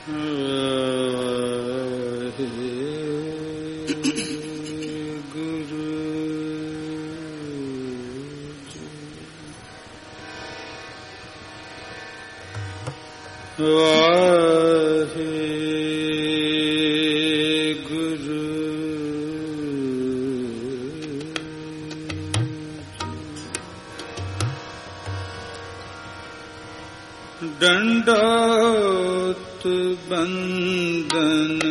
दंडोत बंदन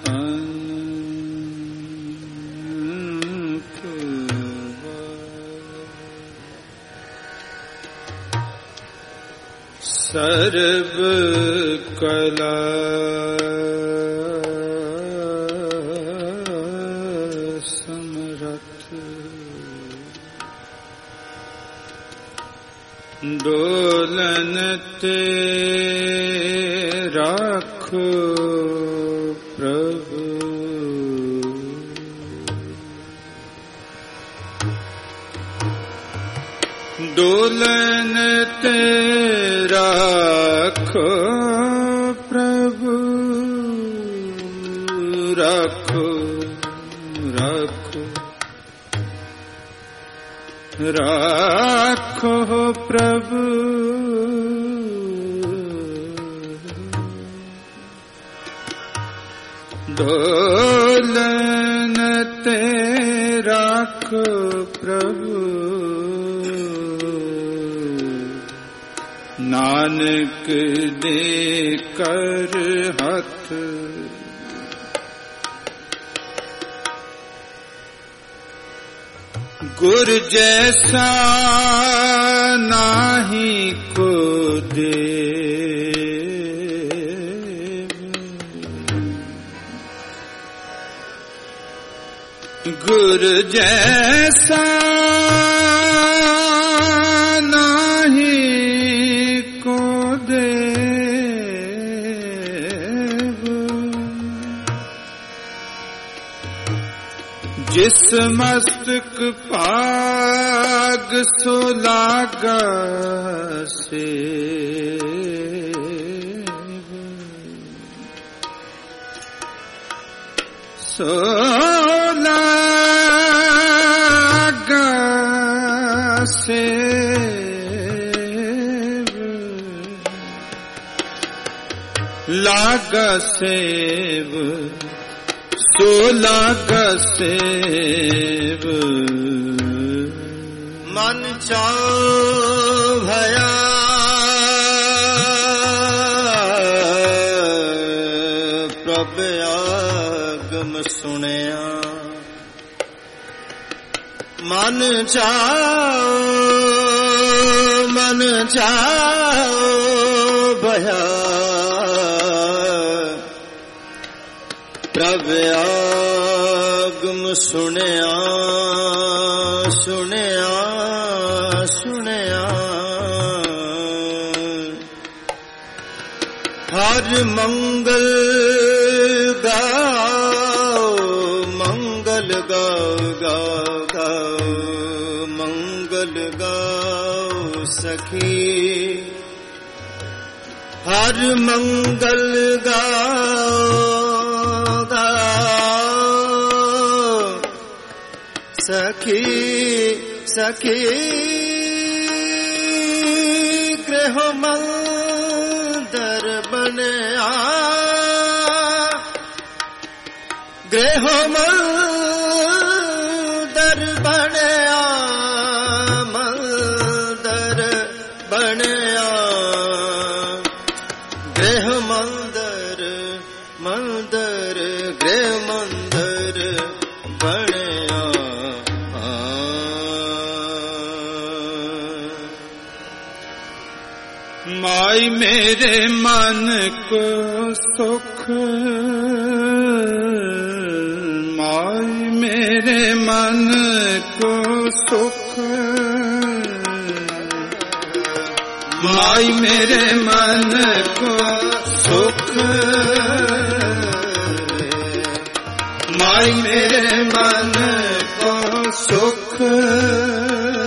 सर्व कला समरथ डोलन ते राखो प्रभु डोलन ते राखो प्रभु राखो राखो राखो प्रभु डोलन ते राखो प्रभु नानक दे कर हाथ गुर जैसा नाही को दे गुर जैसा नाही को दे जिस मस्तक पाग सो लागा से सो लागा से लागा सेव सो लागा सेव मन चाओ भया प्रभ आगम सुनिया मन चाओ भया प्रभ आगम सुनिया सुनिया सुनिया हर मंगल गाओ मंगल गाओ गाओ गाओ मंगल गाओ सखी हर मंगल गाओ सखी सखी गृह मंदिर बनया गृह मंदिर बनया मंदिर बनया गृह मंदिर मंदिर गृह मंदिर बनया माई मेरे मन को सुख माई मेरे मन को सुख माई मेरे मन को सुख माई मेरे मन को सुख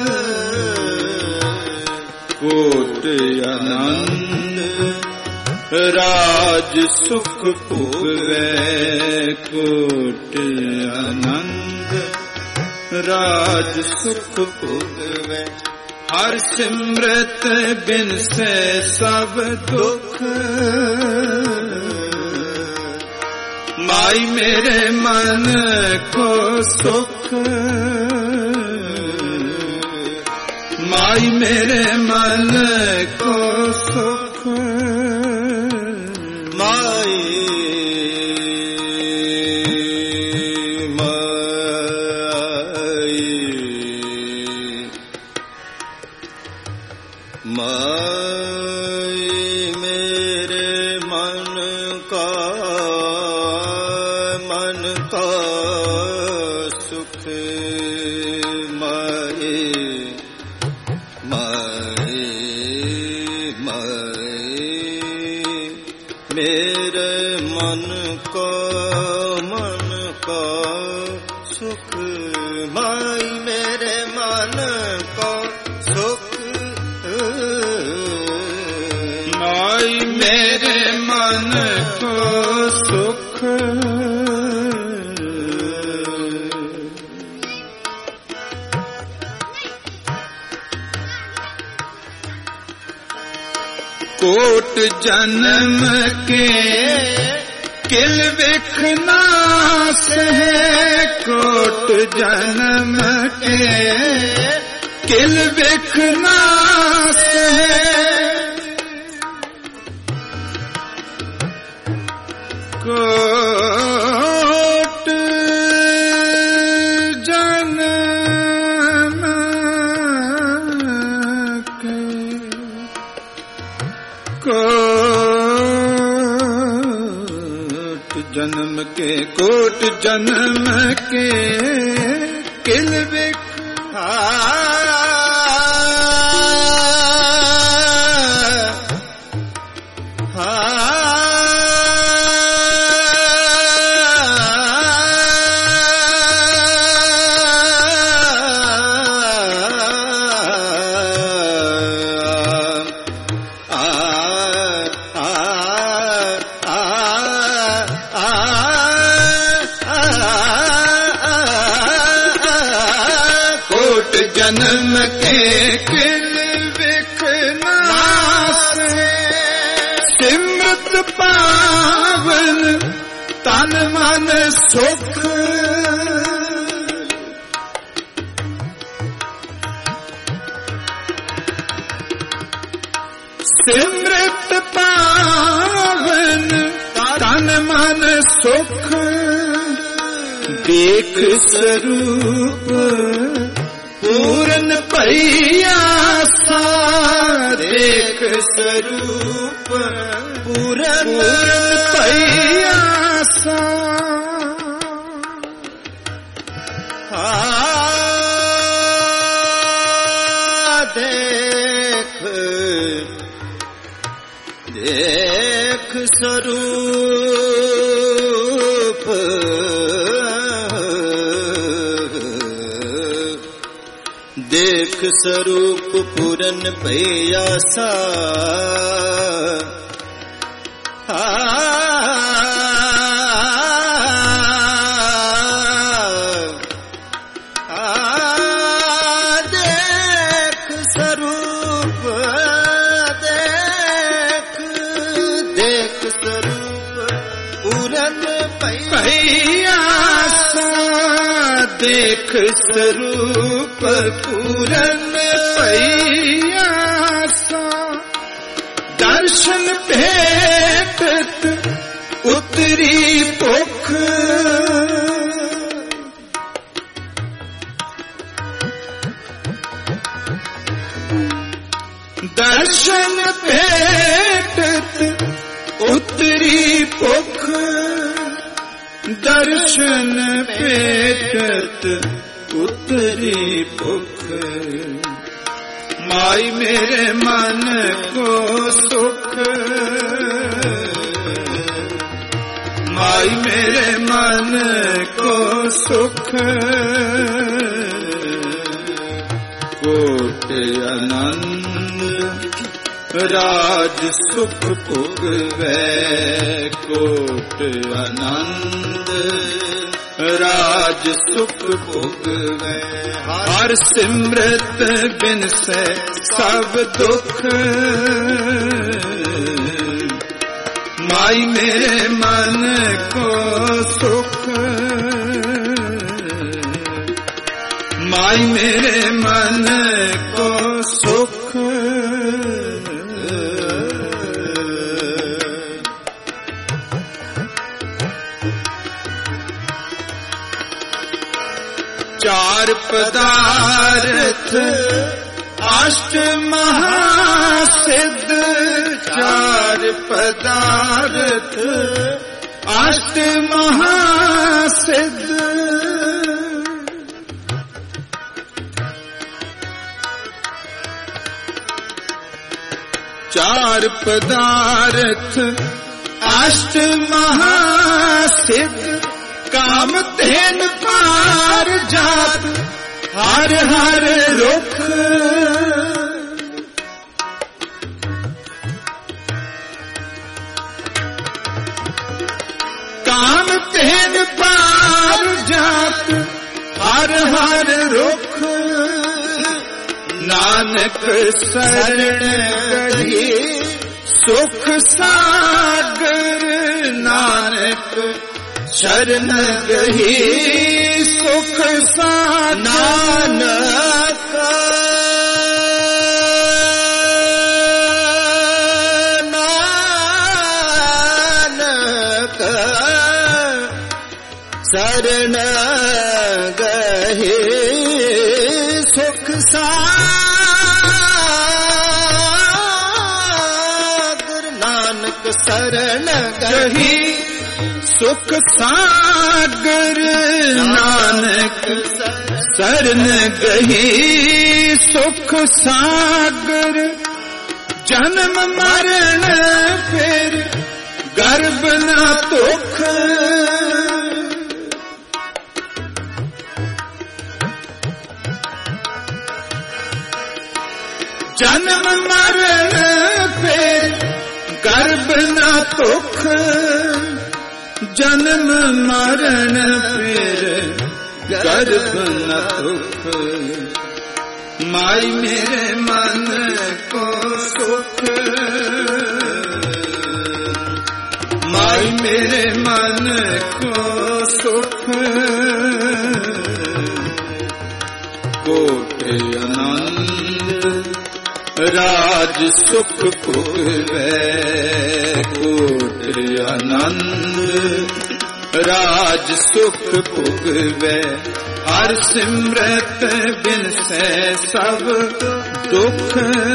कोट आनंद राज सुख भोगवे कोट आनंद, राज सुख भोगवे। हर सिमरत बिन से सब दुख, माई मेरे मन को सुख, माई मेरे मन को सुख। माई माई मेरे मन का सुख, माई माई माई मेरे मन का सुख, माई मेरे मन का सुख, माई मेरे मन को सुख। कोट जन्म के किल विखनास है, कोट जन्म के किल विखनास है। कोट जन्म के कोट जन्म के किल विख, जन्म के किल विखनास है। सिमरत पावन तन मन सुख, सिमरत पावन तन मन सुख। देख स्वरूप पूरन भैया सा, देख स्वरूप पूरन भैया सा। देख देख स्वरूप देख स्वरूप पूरन भैया सा। देख स्वरूप देख स्वरूप पूरन भैया सा। देख स्वरूप पूरन भैया सा। दर्शन भेटत उतरी भुख, दर्शन भेटत उतरी भुख, दर्शन भेटत उतरी भुख। माई मेरे मन को सुख, माई मेरे मन को सुख। कोट आनंद राज सुख भोगवै कोट आनंद। राज सुख भोगवै हर सिमरत बिन से सब दुख। माई मेरे मन को सुख, माई मेरे मन को सुख। चार पदार्थ अष्ट महासिद्ध। चार पदार्थ अष्ट महासिद्ध। चार पदार्थ अष्ट महासिद्ध। कामधेन पार जात हर हर रुख। कामधेन पार जात हर हर रुख। नानक शरण गही सुख सागर। नानक शरण गही सुख सागर। नानक नानक शरण गही सुख सागर। नानक शरण गही सुख सागर। नानक शरण गही सुख सागर। जन्म मरण फिर गर्भ न दुख। जन्म मरण फिर गर्भ न दुख। जन्म मरण फिर गर्भ न दुख। माई मेरे मन को सुख, माई मेरे मन को सुख। कोट आनंद राज सुख भोगवै कोट आनंद। राज सुख भोगवै हर सिमरत बिन से सब दुख।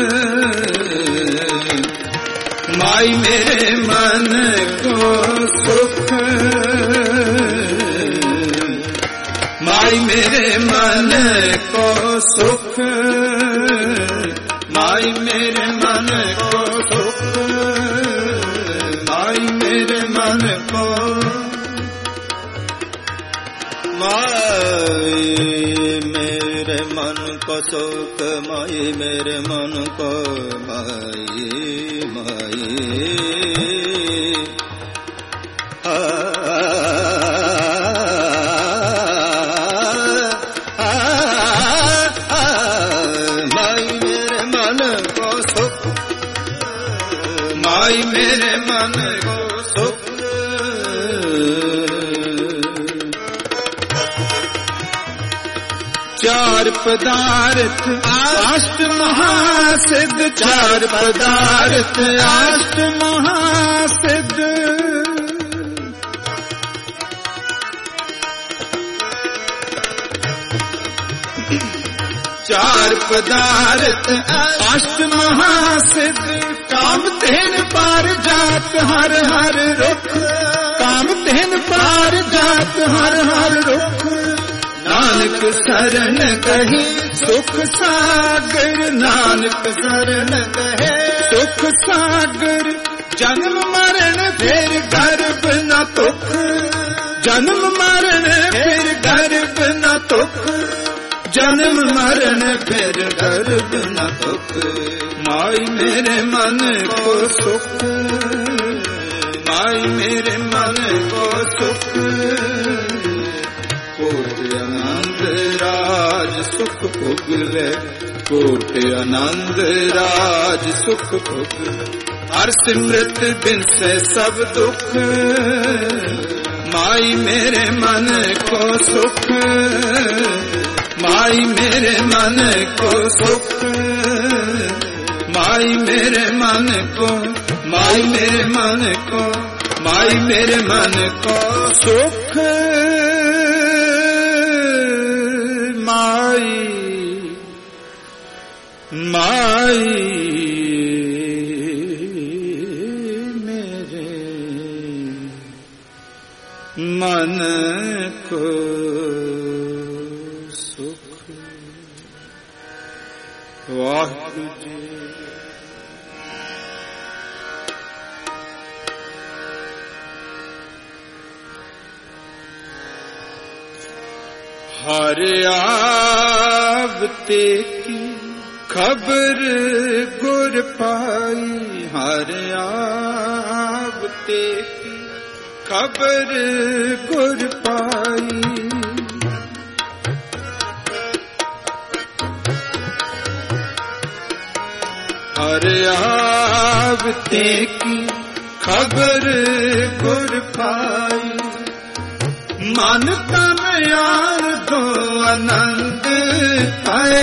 माई मेरे मन को सुख, माई मेरे मन को सुख। माई मेरे मन को सुख, माई मेरे मन को। माई मेरे मन को सुख, माई मेरे मन को। माई माई माई मेरे मन को सुख। चार पदार्थ अष्ट महासिद्ध। चार पदार्थ अष्ट महासिद्ध। चार पदार्थ अष्ट महासिद्ध। कामधेन पार जात हर हर रुख। कामधेन पार जात हर हर रुख। नानक शरण कही सुख सागर। नानक शरण कहे सुख सागर। जन्म मरण फिर गर्भ न दुख। जन्म मरण फिर गर्भ न दुख। जन्म मरण फिर दर्द न दुख, माई मेरे मन को सुख, माई मेरे मन को सुख। कोट आनंद राज सुख भोगवे, कोट आनंद राज सुख भोगवे। हर सिमरत बिन से सब दुख, माई मेरे मन को सुख, माई मेरे मन को सुख, माई मेरे मन को, माई मेरे मन को, माई मेरे मन को सुख। माई माई मेरे मन को सुख। वाहिगुरु जी। हर आवते की खबर गुर पाई, हर आवते की खबर गुर पाई। हर आवते की खबर गुर पाई, मन तन यार दो आनंद पाए।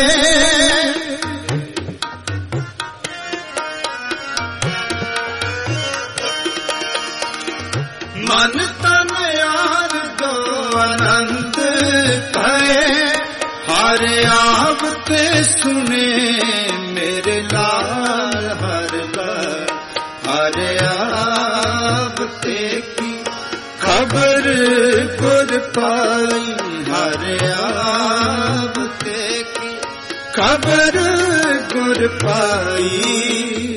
मन तन यार दो आनंद पाए, हर आवते सुने मेरे लाल हर बार। हर आवते की खबर गुर पाई, हर आवते की खबर गुर पाई।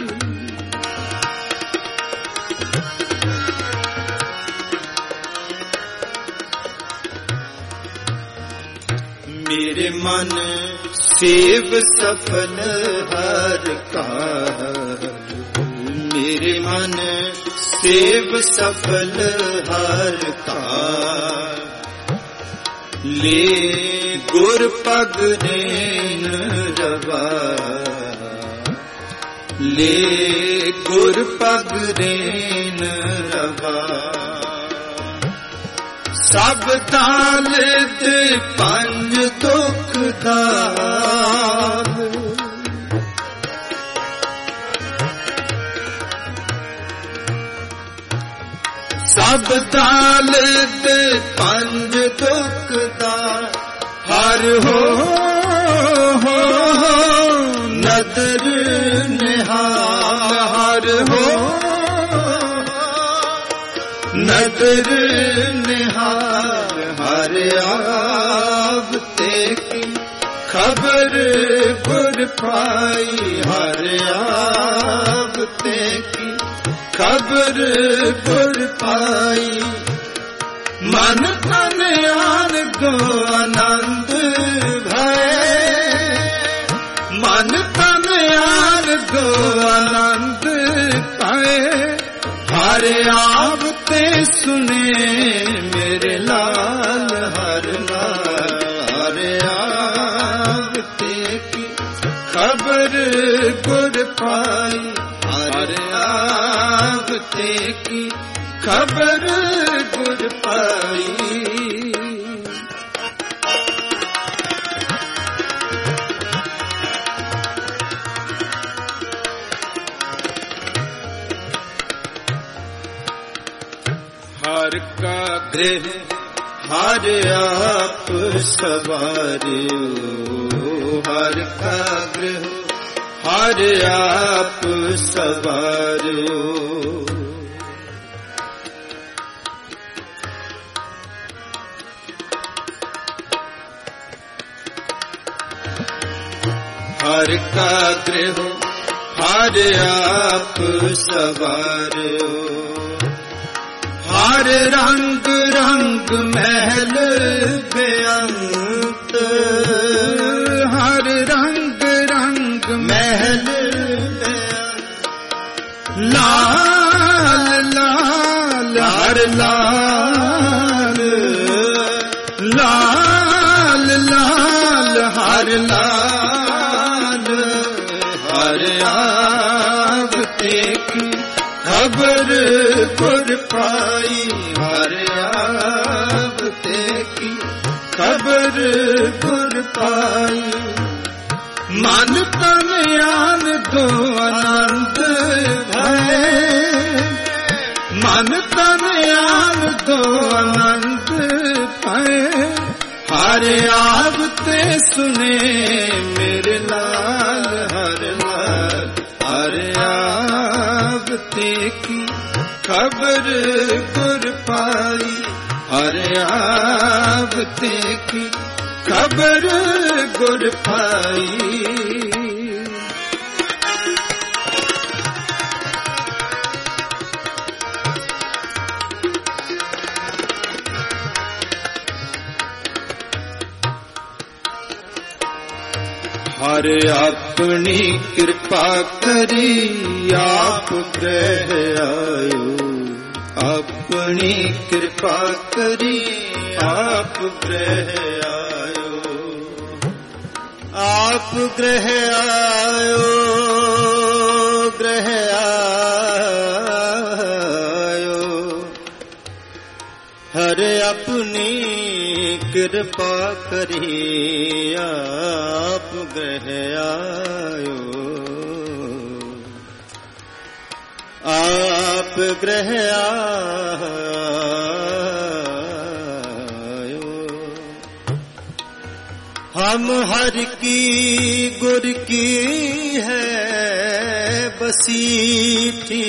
मेरे मन सेव सफल हर का, मेरे मन सेव सफल हर का। ले गुर पग देन रवा, ले गुर पग देन रवा। सब तालत पंज दुख दाव, सब तालत पंज दुख दाव। हर हो नदर निहाल, हर हो नदर निहाल। हर आवते की खबर गुर पाई, हर आवते की खबर गुर पाई। मन तन यान गो आनंद भय, मन तन यान गो आनंद पाए। हर आवते सुने मेरे लाल हर लाल। हर आवते की खबर गुर पाई, हर आवते की खबर गुर पाई। हर का गृह हर आप सवारियो, हर का गृह हर आप सवारियो। हर का गृह हर आप सवारियो। हर रंग रंग महल बेअंत, लाल हर आवते की खबर गुर पाई हर आवते की खबर गुर पाई मन तन आन दो आनंद भय मन तन आन दो आनंद पाए हर आवते सुने मेरे लाल हर आवते की खबर गुर पाई हर आवते की खबर गुर पाई हर अपनी कृपा करी आप ग्रह आयो अपनी कृपा करी आप ग्रह आयो आप ग्रह आयो हर अपनी कृपा करी आप ग्रह आयो आप ग्रह आयो हम हर की गुर की है बसीठी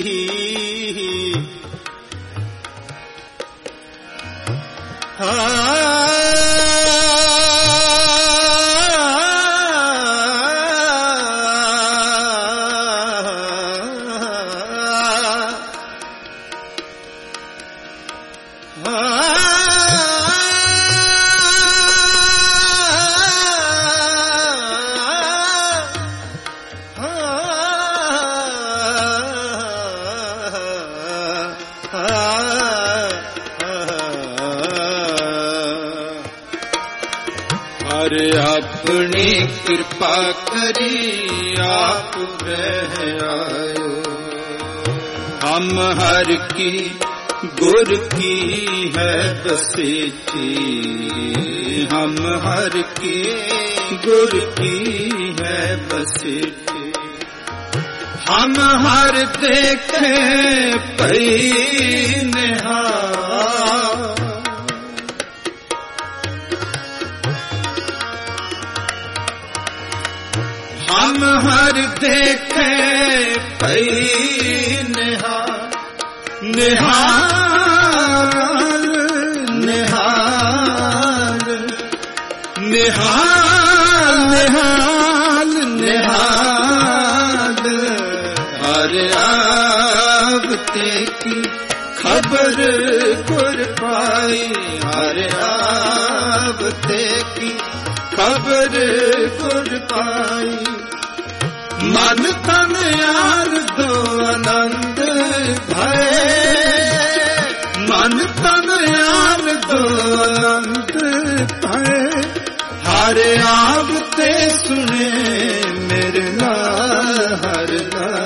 हर अपनी कृपा करी आप ग्रह आयो हम हर की गुर की है बसेठी हम हर की गुर की है बसेठी हम हर देखे पई निहार हम हर देखे पई निहाल निहाल निहाल निहाल निहाल हर आवते की खबर गुर पाई हर आवते की खबर गुर पाई मन तन यार दो आनंद भय मन तन यार दो आनंद भय हर आवते सुने मेरे लाल हर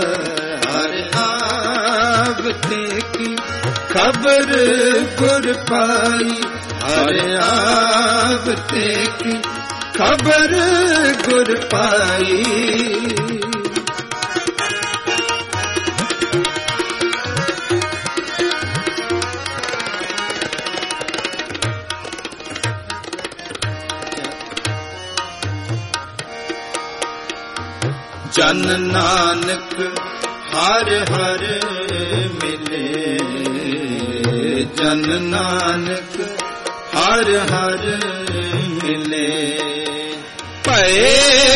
आवते की खबर गुर पाई हर आवते की खबर गुर पाई जन नानक हर हर मिले जन नानक हर हर मिले पए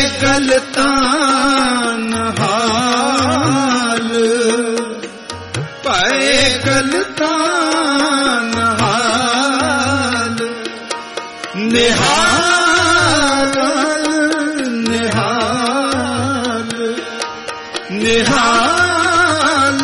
गलतान हाल पए गलतान हाल निहाल निहाल निहाल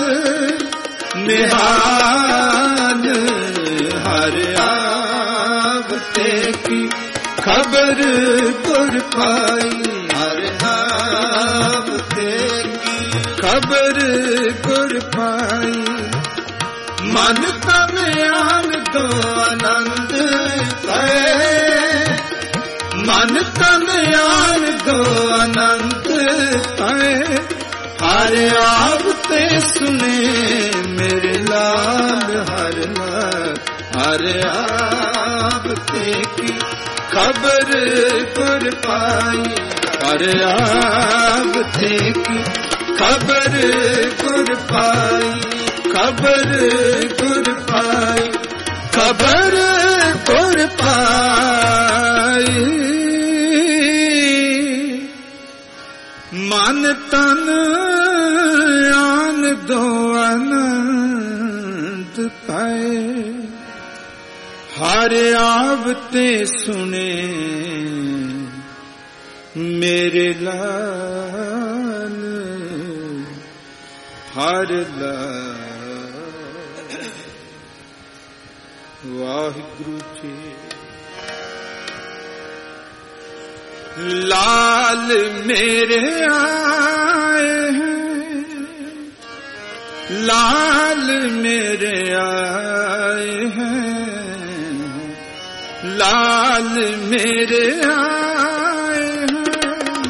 निहाल हर आवते की खबर गुर पाई, हर नाम तेरी खबर गुर पाई। मन तन आन दो आनंद पाए, मन तन आन दो आनंद पाए। हर आवते सुने मेरे लाल, हर लाल हर आवते की खबर गुर पाई, हर आवते की खबर गुर पाई, खबर गुर पाई, खबर गुर पाई। मन तन आन दो आनंद पाए, हर आवते सुने मेरे लाल, हर लाल। वाहिगुरु जी। लाल मेरे आए हैं, लाल मेरे आए हैं, लाल मेरे आए हैं,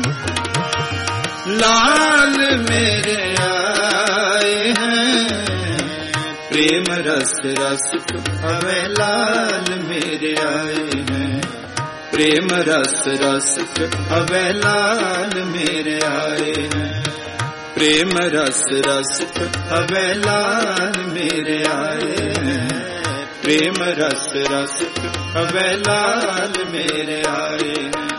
लाल मेरे आए हैं। प्रेम रस रस हमें लाल मेरे आए हैं, प्रेम रस रस हवे लाल मेरे आए हैं, प्रेम रस रस हवे लाल मेरे आए हैं, प्रेम रस रस हवे लाल मेरे आए हैं।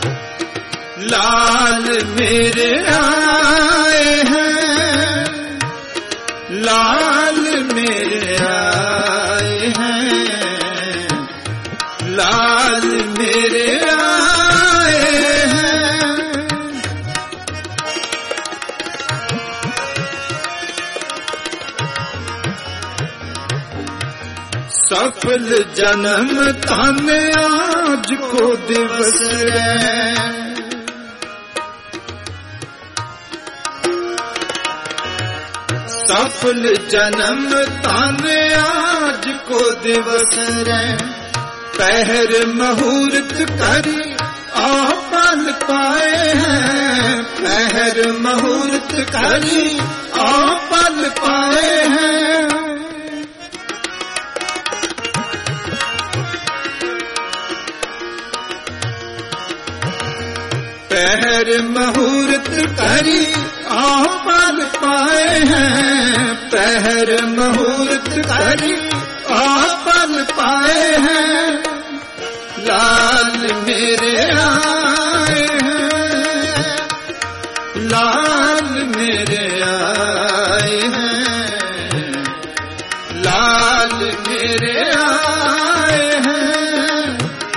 लाल मेरे आए हैं, लाल मेरे आए हैं, लाल मेरे आए हैं। सफल जन्म धन आज को दिवस है, सफल जन्म धन आज को दिवस है। पहर मुहूर्त करी आपन पाए हैं, पहर मुहूर्त करी आपन पाए हैं। पहर मुहूर्त करी आपन पाए हैं, पहर मुहूर्त करी आपन पाए हैं। लाल मेरे आए हैं, लाल मेरे आए हैं, लाल मेरे आए हैं,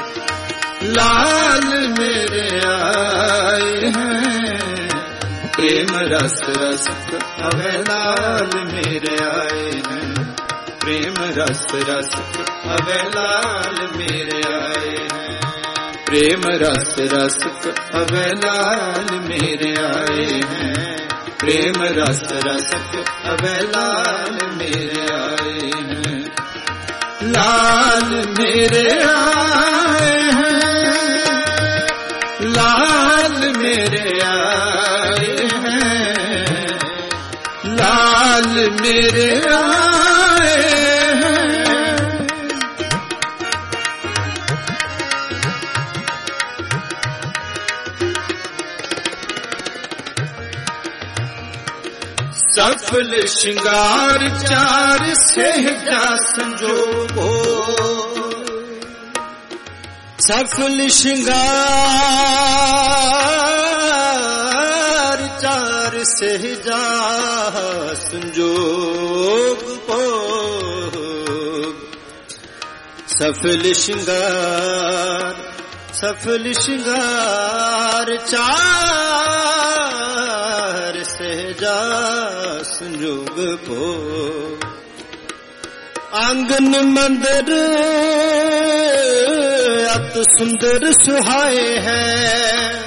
लाल मेरे आए हैं। प्रेम रस रस हवे लाल मेरे आए हैं, प्रेम रस रस हवे लाल मेरे आए हैं, प्रेम रस रस हवे लाल मेरे आए हैं, प्रेम रस रस हवे लाल मेरे आए हैं। लाल मेरे आए हैं, लाल मेरे आए हैं, लाल मेरे आए हैं। सफल श्रृंगार चार सहजा संजोगो, सफल श्रृंगार चार सहजा संजोग भोग। सफल श्रृंगार चार सहजा संजोग भोग। आंगन मंदिर अत सुंदर सुहाए हैं,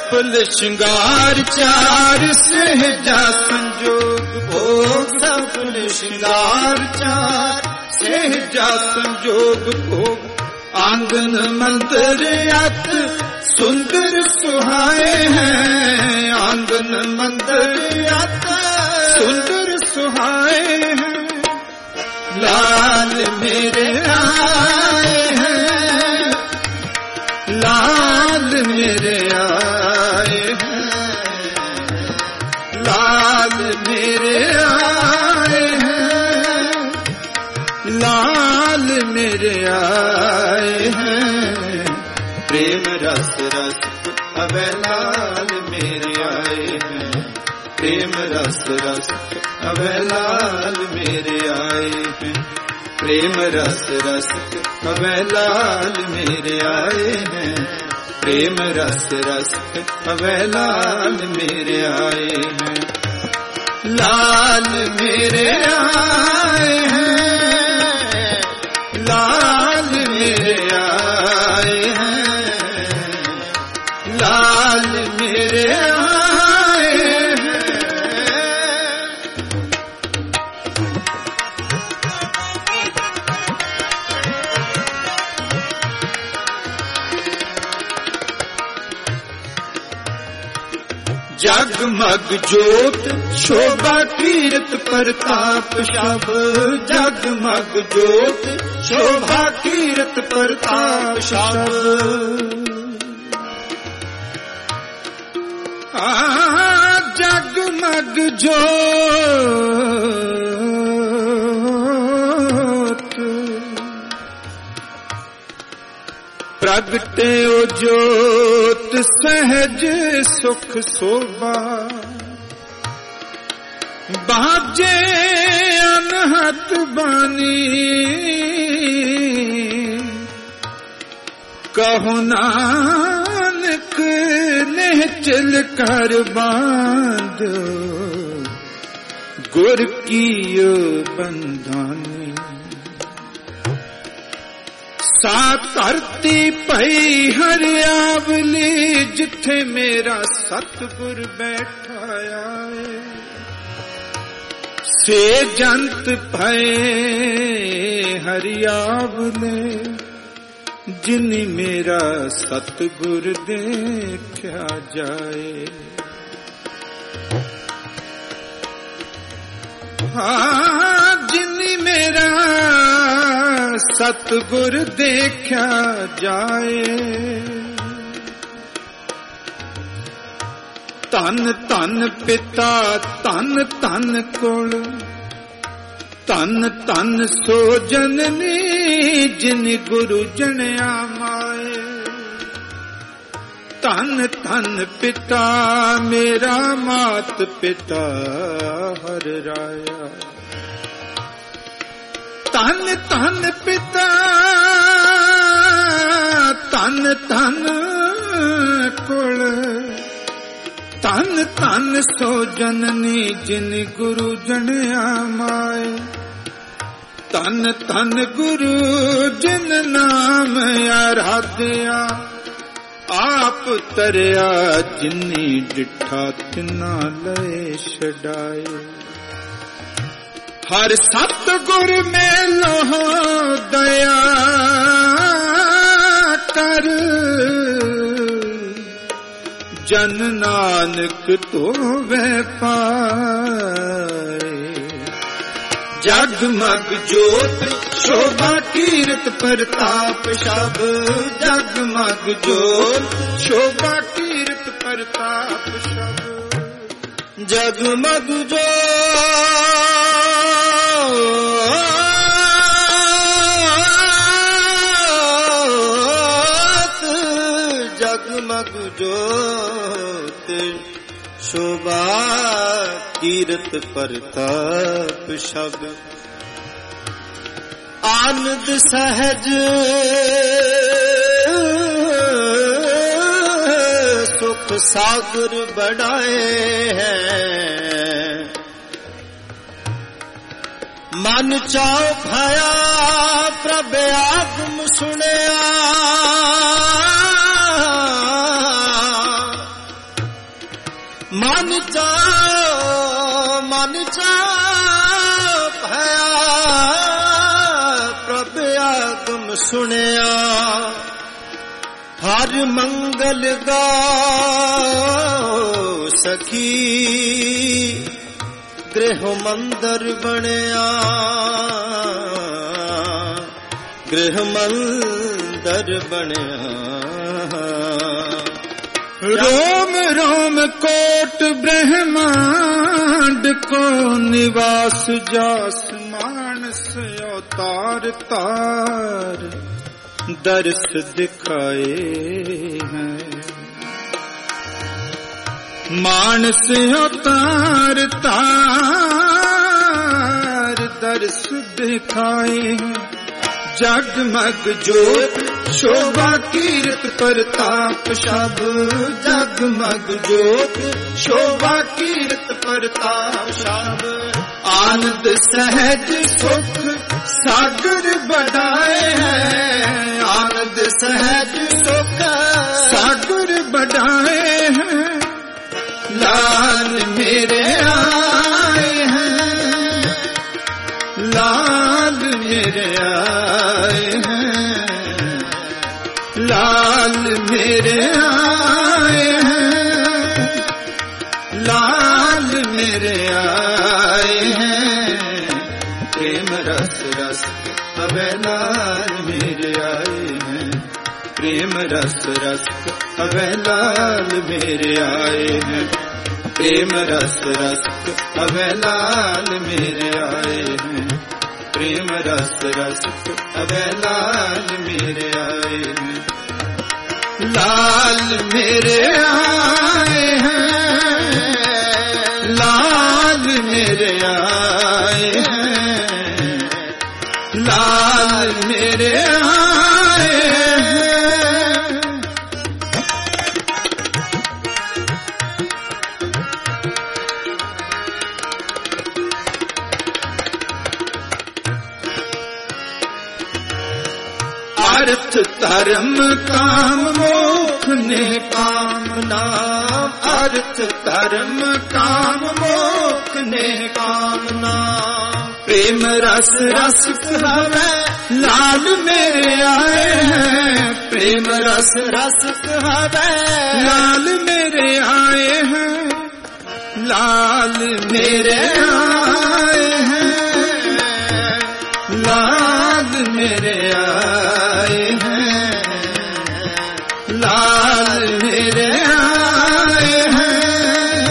सफल श्रृंगार चार सहजा संजोग भोग सफल श्रृंगार चार सहजा संजोग भोग आंगन मंदिर अत सुंदर सुहाए हैं आंगन मंदिर अत सुंदर सुहाए हैं लाल मेरे आए हैं लाल मेरे आए हैं लाल मेरे आए हैं लाल मेरे आए हैं प्रेम रस रस अबे लाल मेरे आए हैं प्रेम रस रस अबे लाल मेरे आए हैं प्रेम रस रस अबे लाल मेरे आए हैं प्रेम रस रस अबे लाल मेरे आए हैं लाल मेरे आए हैं लाल मेरे आए हैं लाल मेरे आए हैं जगमग ज्योत शोभा कीरत प्रताप शब जगमग ज्योत शोभा कीरत प्रताप शब जगमग ज्योत प्रगटे ओ ज्योत सहज सुख शोभा बाजे अनहत बानी कहो नानक निहचल कर बांध गुर कीयो बंधानी सा धरती पई हरियावली जिथे मेरा सतगुर बैठाया है से जंत भये हरियावले जिनि मेरा सतगुर देखा जाए हाँ जिनि मेरा सतगुर देखा जाए धन धन पिता धन धन कुल धन धन सो जननी जिन गुरु जनिया माए धन धन पिता मेरा मात पिता हर राया धन धन पिता धन धन कुल धन धन सो जननी जिन गुरु जनिया माए धन धन गुरु जिन नाम आराध्या आप तरया जिन्नी डिठा तिना लय छड़ाए हर सतगुर मेलो दया कर जन नानक तो वे पाए जगमग ज्योत शोभा कीरत प्रताप शब जगमग ज्योत शोभा कीरत प्रताप शब जगमग ज्योत जगमग ज्योत शोभा कीरत प्रताप शब्द आनंद सहज सुख सागर बढ़ाए हैं मन चाओ भया प्रभ आगम सुनया मन चाओ भया प्रभ आगम सुनिया हर मंगल गाओ सखी गृह मंदिर बनिया गृह मंदिर बनिया रोम रोम कोट ब्रह्मांड को निवास जास मानस अवतार तार दर्श दिखाए हैं मानस अवतार तार दर्श दिखाए हैं जगमग ज्योत शोभा कीर्त प्रताप शब जगमग ज्योत शोभा कीर्त प्रताप शब आनंद सहज सुख सागर बढ़ाए हैं आनंद सहज सुख सागर बढ़ाए हैं लाल मेरे आए हैं लाल मेरे आए हैं लाल मेरे आए हैं लाल मेरे आए हैं प्रेम रस रस अब लाल मेरे आए हैं प्रेम रस रस अब लाल मेरे आए हैं प्रेम रस रस अब लाल मेरे आए हैं प्रेम रस रस अब लाल मेरे आए हैं लाल मेरे आए हैं लाल मेरे आए हैं लाल मेरे आए हैं अर्थ धर्म काम मोक्ष ने कामना अर्थ धर्म काम मोक्ष ने कामना प्रेम रस रस कहवे लाल मेरे आए हैं प्रेम रस रस कहवे लाल मेरे आए हैं लाल मेरे आए हैं लाल मेरे आए हैं लाल मेरे आए हैं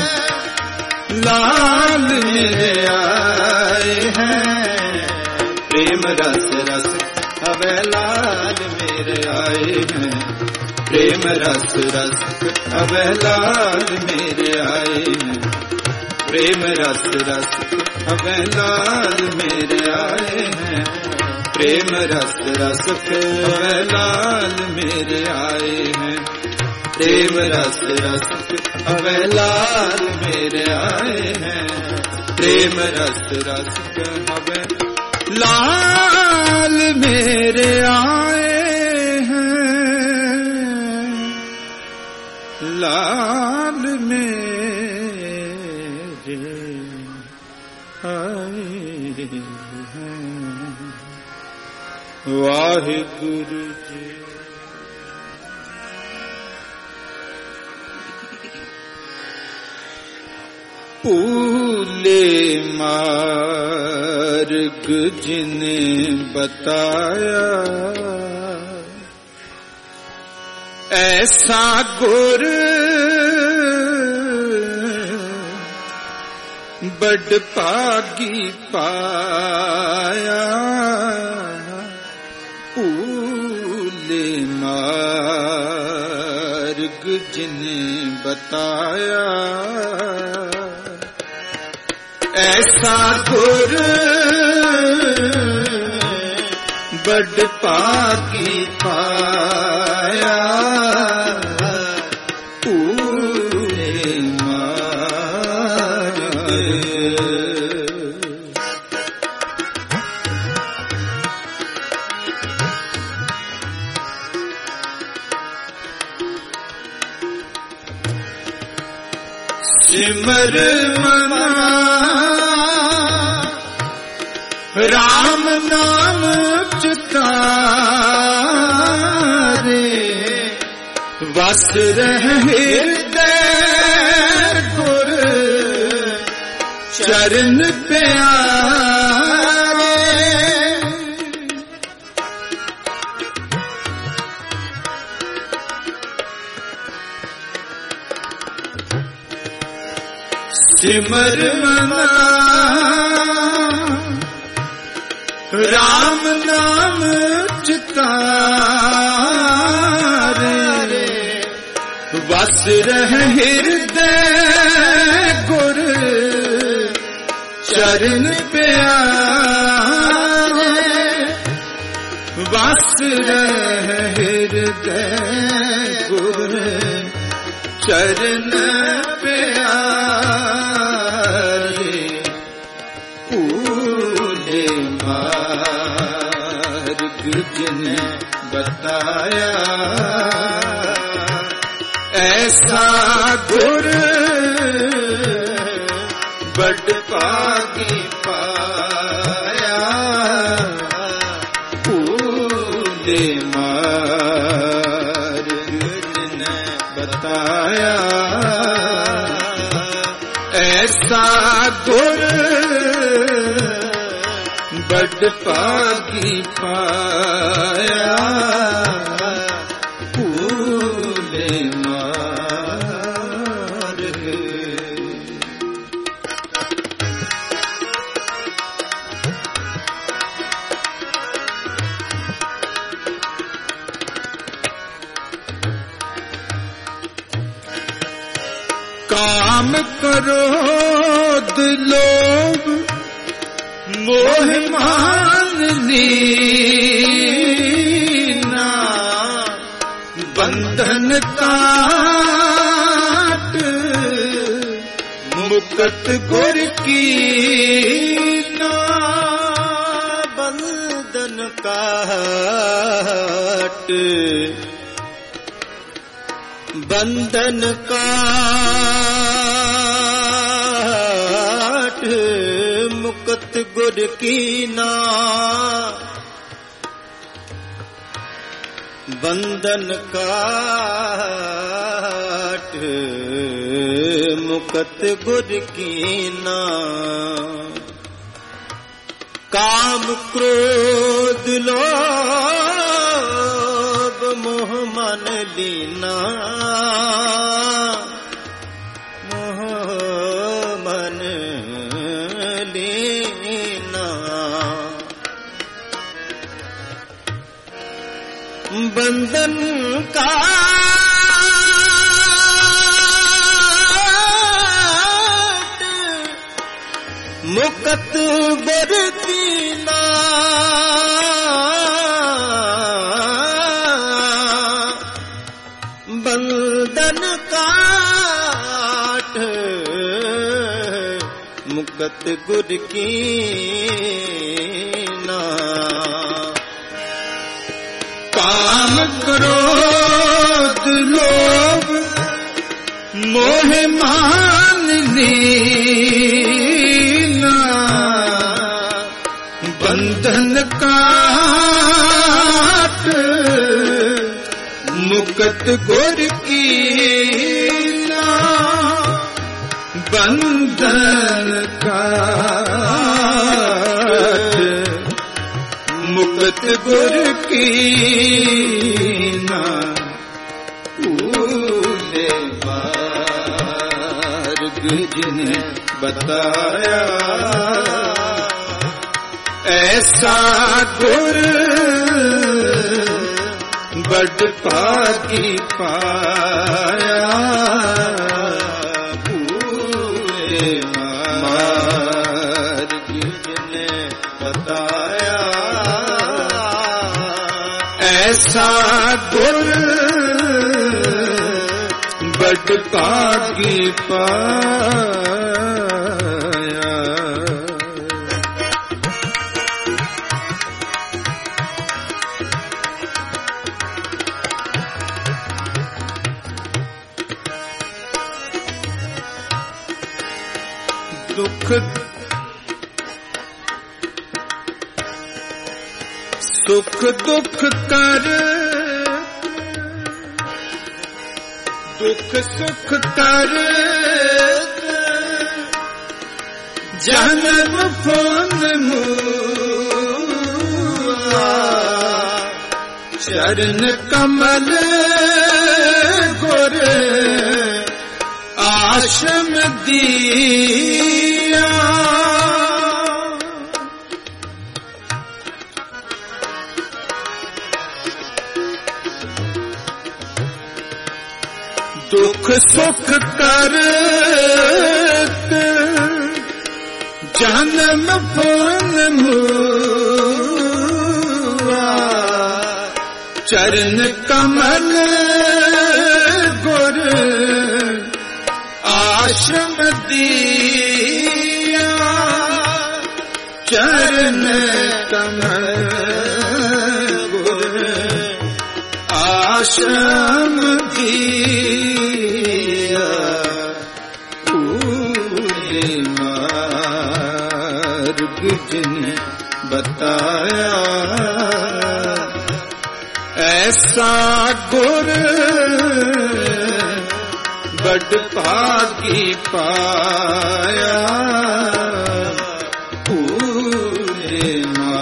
लाल मेरे आए हैं प्रेम रस रस अब लाल मेरे आए हैं प्रेम रस रस अब लाल मेरे आए हैं प्रेम रस रस अब लाल मेरे आए हैं प्रेम रस रस अब लाल मेरे आए हैं प्रेम रस रस अब लाल मेरे आए हैं प्रेम रस रस अब लाल मेरे आए हैं लाल मेरे आए हैं वाहिगुरु जी पूले मार्ग जिने बताया ऐसा गुर बड़ पागी पाया पूले मार्ग जिने बताया ऐसा गुर बड़ पागी पाया पूरे सिमर मना राम नाम चितारे बस रहे हृदय गुर चरण प्यारे सिमर मना राम नाम चितारे बस रहे हृदय गुर चरण प्यारे बस रहे हृदय गुर चरण प्यारे पूले मार्ग जिने बताया ऐसा गुर बड़ पागी पाया पूले मार्ग जिने बताया ऐसा गुर बड़ पागी पाया पूले मार्ग काम क्रोध लोभ मोह मान लीना बंधन काट मुक्त गुर की ना बंधन काट बंधन काट मुक्त गुर की ना बंधन काट मुक्त गुर की ना काम क्रोध लोभ मोह मन लीना मोह मन लीना बंधन काट मुक्त गुर की ना बंधन काट मुक्त गुर की ना काम क्रोध लोभ मोह मान लीना बंधन काट मुक्त गुर की ना बंधन काट मुक्त गुर की ना पूले मार्ग जिने बताया ऐसा गुर बड़ पागी पाया पूले मार्ग जिने बताया ऐसा गुर बड़ पागी पाया दुख सुख दुख कर दुख सुख कर जन्म फूल मूआ चरण कमल गुर आश्रम दिया दुख सुख कर जन्म फूल मूआ चरण कमल गुर आश्रम दिया चरण कमल गुर आश्रम दिया पूरे मार्ग जिन्हें बताया ऐसा गुर बड़ भागी पाया पूरे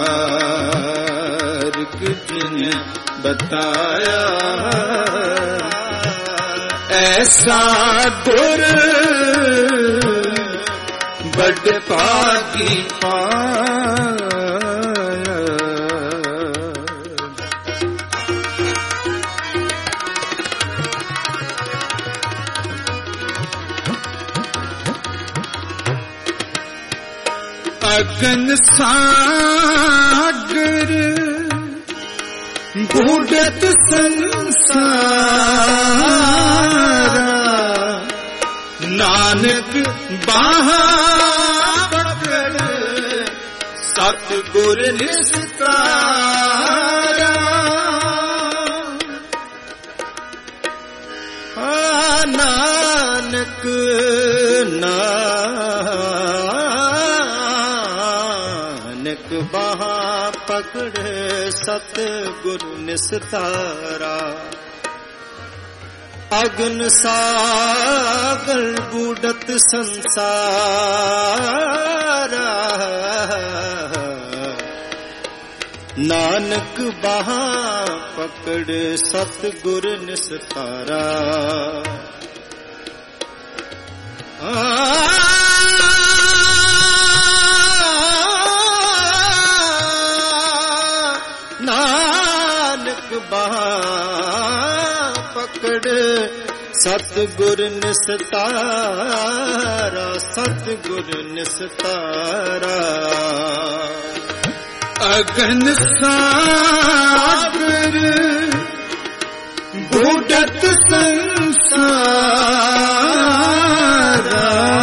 मार्ग जिन्हें बताया ऐसा गुर बड़ भागी पाया अगन सागर बूढ़त संसारा नानक बाहा पकड़ सतगुर निस्तारा नानक नानक बाहा पकड़ सतगुर निस्तारा अगन सागर बूढ़त संसारा नानक बाहा पकड़ सतगुर निस्तारा नानक बाहा पकड़ सतगुर निस्तारा सतगुर निस्तारा अगन सागर बूढ़त संसारा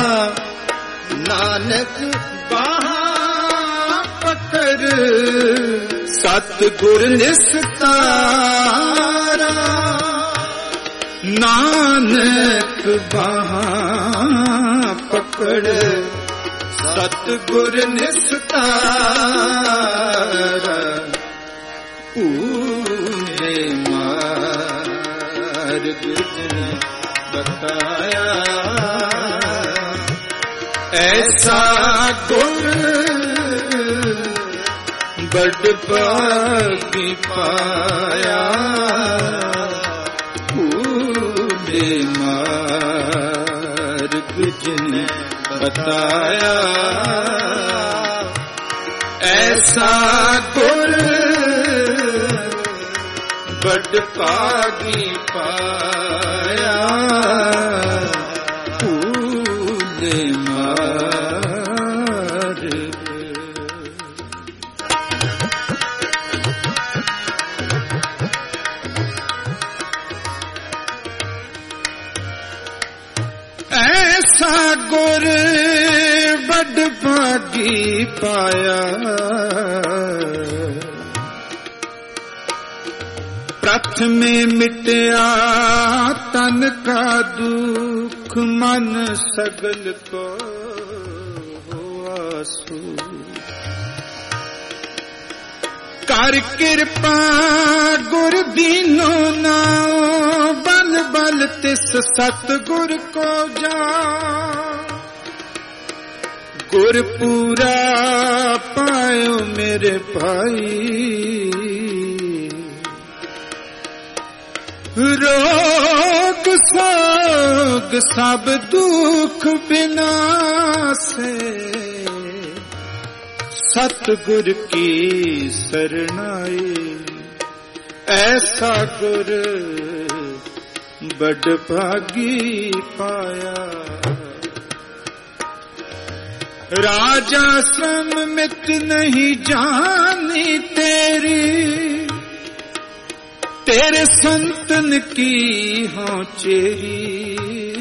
नानक बाहा पकड़ सतगुर निस्तारा नानक बाहा पकड़ सतगुर निस्तारा पूरे मार्ग जिन्हें बताया ऐसा गुर बड़ भागी पाया पूरे मार्ग जिन्हें बताया ऐसा गुर बड़ भागी पाया पूरे मार्ग ऐसा गुर बड़ भागी पाया प्रथमे मिटया तन का दुख मन सगल को जासू। कर कृपा गुर दीनो नाओ, बल बल तिस सतगुर को जा। गुर पूरा पायो मेरे भाई, रोग सोग सब दुख बिनासे। सतगुर की शरणाई, ऐसा गुर बड़ भागी पाया। राजा श्रम मित नहीं जानी तेरी, तेरे संतन की हों चेरी।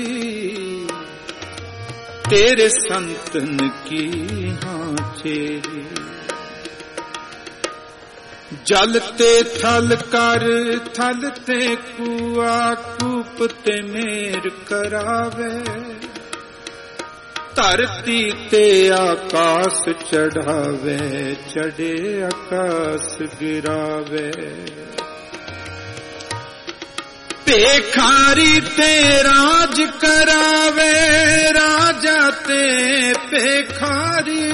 तेरे संतन की हों चेरी। जलते थल कर थलते कुआ, कूपते मेर करावे। धरती ते आकाश चढ़ावे, चढ़े आकाश गिरावे। पेखारी ते राज करावे, राजा ते पेखारी।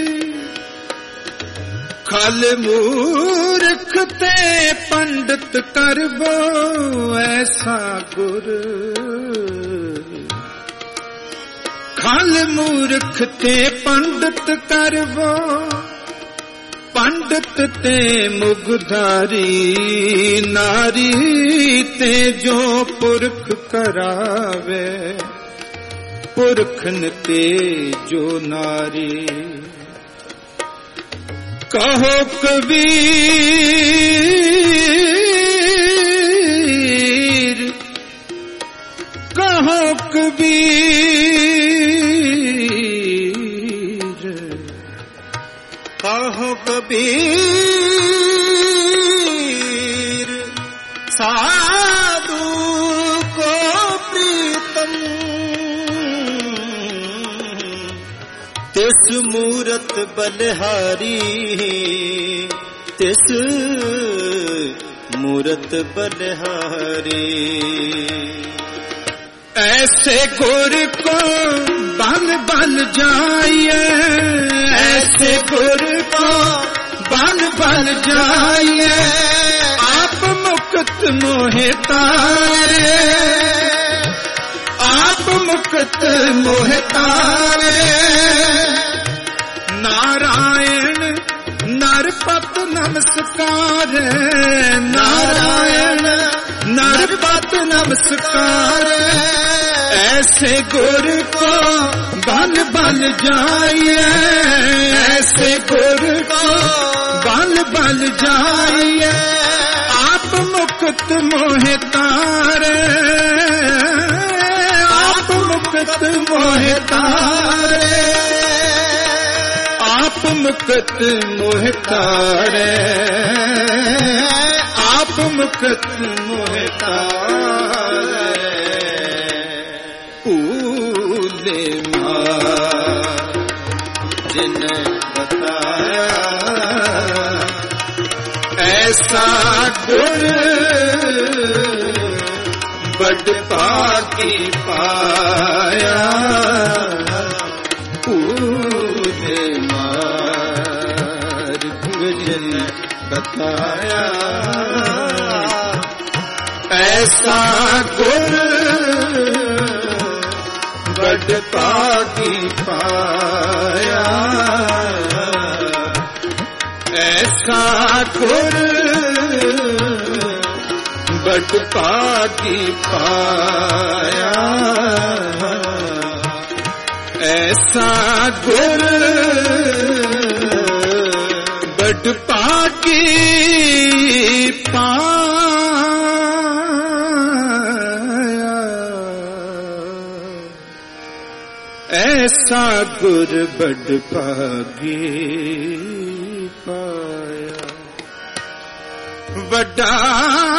खल मूर्ख ते पंडित करबो, ऐसा गुर। खल मूर्ख ते पंडित करबो, पंडित ते मुगधारी। नारी ते जो पुरख करावे, पुरखन ते जो नारी। कहो कबीर कहो कबीर, कहो कबीर साधु को प्रीतम। तिस मूरत बलिहारी, तिस मूरत बलिहारी। ऐसे गुर को बल बल जाइए, ऐसे गुर को बल बल जाइए। आप मुक्त मोहे तारे, आप मुक्त मोहे तारे। नारायण नरपत नमस्कार, नारायण नरपत नमस्कार। ऐसे गुर को बल बल जाइए, ऐसे गुर को बल बल जाइए। आप मुक्त मोहे तारे, आप मुक्त मोहे तारे। आप मुक्त मोहे तारे, आप मुक्त मोहे तारे। पूले मां जिन बताया, ऐसा गुर बड़ पाकी पाया। पूले मार जिन बताया, ऐसा गुर बड़ पाकी पाया। ऐसा गुर बड़ पाकी पाया। ऐसा गुर बड़ पाकी पाया। ऐसा गुर बड़ पागी पाया। वड्डा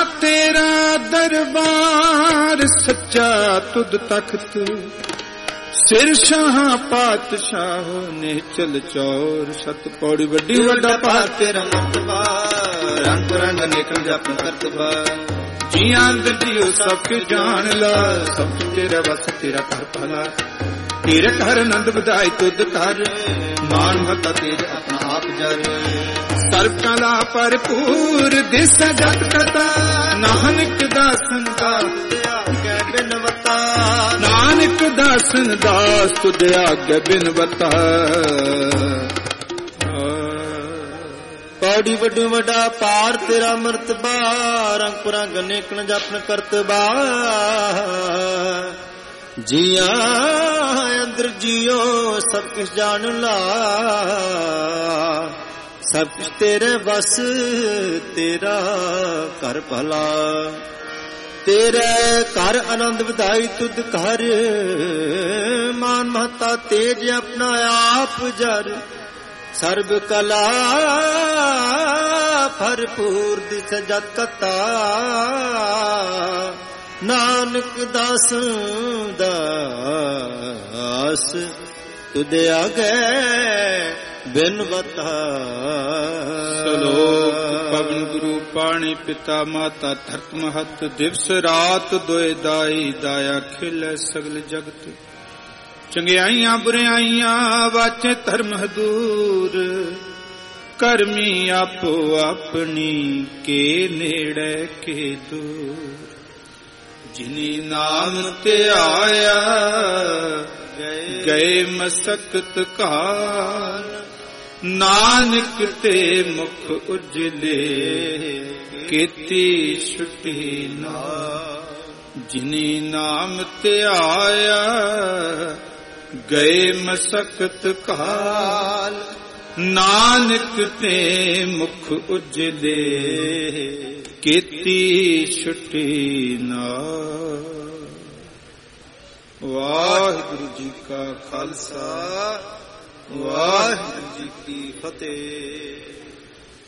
तेरा दरबार, सच्चा तुद तख्त। ਸਿਰ ਸ਼ਾਹਾਂ ਪਾਤਸ਼ਾਹੋ ਨਿਹਚਲ ਚੌਰ ਸਤ ਪੌੜੀ ਵੱਡੀ ਵੱਡਾ ਪਾਤ ਤੇਰਾ ਮਰਤਬਾ ਰੰਗ ਰੰਗ ਨਿਕਲ ਜਪ ਕਰਤਬਾ ਜੀਆਂ ਦਿਓ ਸਭ ਕੁ ਜਾਣ ਲਾ ਸਭ ਤੇਰਾ ਵਸ ਤੇਰਾ ਘਰ ਭਲਾ ਤੇਰੇ ਘਰ ਆਨੰਦ ਵਧਾਈ ਤੁਧ ਕਰ ਮਾਨ ਮਤਾ ਤੇਰੇ ਆਪਣਾ ਆਪ ਜਰ ਸਰਬ ਕਲਾ ਭਰਪੂਰ ਦਿਸ ਜਤ ਕਤਾ ਨਾਨਕ ਦਾਸਨ ਦਾਸ ਆਗੇ ਬਿਨਵਤਾ ਨਾਨਕ ਦਾਸਨ ਦਾਸ ਤੁਧ ਆਗੇ ਬਿਨਵਤਾ ਪੌੜੀ ਵੱਡੂ ਵੱਡਾ ਪਾਰ ਤੇਰਾ ਮਰਤਬਾ ਰੰਗ ਪੁਰੰਗ ਨੇਕਣ ਜਪਨ ਕਰਤਬਾ ਜੀਆਂ ਅੰਦਰ ਜਿਉ ਸਭ ਕੁਛ ਜਾਣ ਲਾ ਸਭ ਕੁਛ ਤੇਰੇ ਬਸ ਤੇਰਾ ਘਰ ਭਲਾ ਤੇਰੇ ਘਰ ਆਨੰਦ ਵਧਾਈ ਤੁਧ ਘਰ ਮਾਨ ਮਹਤਾ ਤੇਜ ਆਪਣਾ ਆਪ ਜਰ ਸਰਬ ਕਲਾ ਭਰਪੂਰ ਦਿਸ ਜਤ ਕਤਾ ਨਾਨਕ ਦਾਸ ਦਾਸ ਤੁਧ ਆਗੇ ਬਿਨਵਤਾ ਸਲੋਕ ਪਵਨ ਗੁਰੂ ਪਾਣੀ ਪਿਤਾ ਮਾਤਾ ਧਰਤ ਮਹਤ ਦਿਵਸ ਰਾਤ ਦੋਇ ਦਾਈ ਦਾਇਆ ਖਿਲੇ ਸਗਲ ਜਗਤ ਚੰਗਿਆਈਆਂ ਬੁਰਿਆਈਆਂ ਵਾਚੇ ਧਰਮ ਹਦੂਰ ਕਰਮੀ ਆਪੋ ਆਪਣੀ ਕੇ ਨੇੜੇ ਕੇ ਦੂਰ ਜਿਨੀ ਨਾਮ ਤੇ ਆਇਆ ਗਏ ਮਸਕਤ ਕਾਲ ਨਾਨਕ ਤੇ ਮੁਖ ਉਜਲੇ ਕੀਤੀ ਛੁਟੀ ਨਾ ਜਿਨੀ ਨਾਮ ਤੇ ਆਇਆ ਗਏ ਮਸਕਤ ਕਾਲ ਨਾਨਕ ਤੇ ਮੁਖ ਉਜਲੇ ਕੀਤੀ ਛੁਟੀ ਨਾ। ਵਾਹਿਗੁਰੂ ਜੀ ਕਾ ਖਾਲਸਾ ਵਾਹਿਗੁਰੂ ਜੀ ਕੀ ਫਤਿਹ।